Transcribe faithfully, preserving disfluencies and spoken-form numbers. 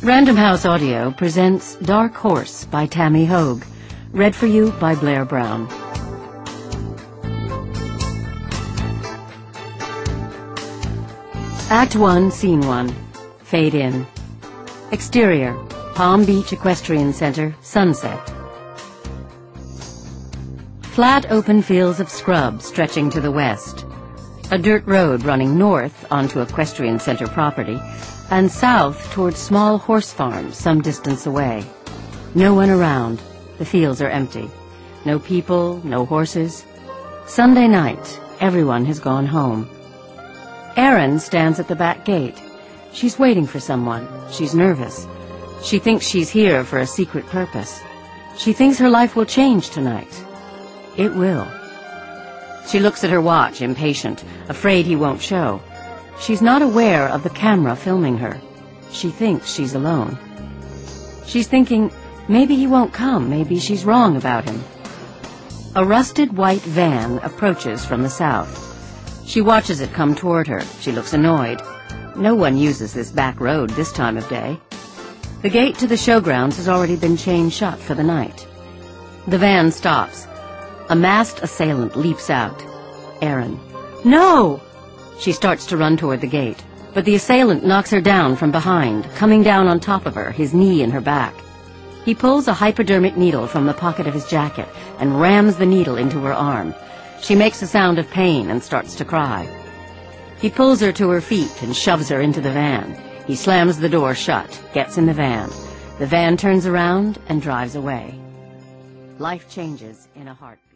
Random House Audio presents Dark Horse by Tammy Hogue, read for you by Blair Brown. Act one, Scene one. Fade in. Exterior, Palm Beach Equestrian Center, sunset. Flat open fields of scrub stretching to the west. A dirt road running north onto Equestrian Center property, and south towards small horse farms some distance away. No one around. The fields are empty. No people, no horses. Sunday night. Everyone has gone home. Erin stands at the back gate. She's waiting for someone. She's nervous. She thinks she's here for a secret purpose. She thinks her life will change tonight. It will. She looks at her watch, impatient, afraid he won't show. She's not aware of the camera filming her. She thinks she's alone. She's thinking, maybe he won't come, maybe she's wrong about him. A rusted white van approaches from the south. She watches it come toward her. She looks annoyed. No one uses this back road this time of day. The gate to the showgrounds has already been chained shut for the night. The van stops. A masked assailant leaps out. Erin. No! She starts to run toward the gate, but the assailant knocks her down from behind, coming down on top of her, his knee in her back. He pulls a hypodermic needle from the pocket of his jacket and rams the needle into her arm. She makes a sound of pain and starts to cry. He pulls her to her feet and shoves her into the van. He slams the door shut, gets in the van. The van turns around and drives away. Life changes in a heartbeat.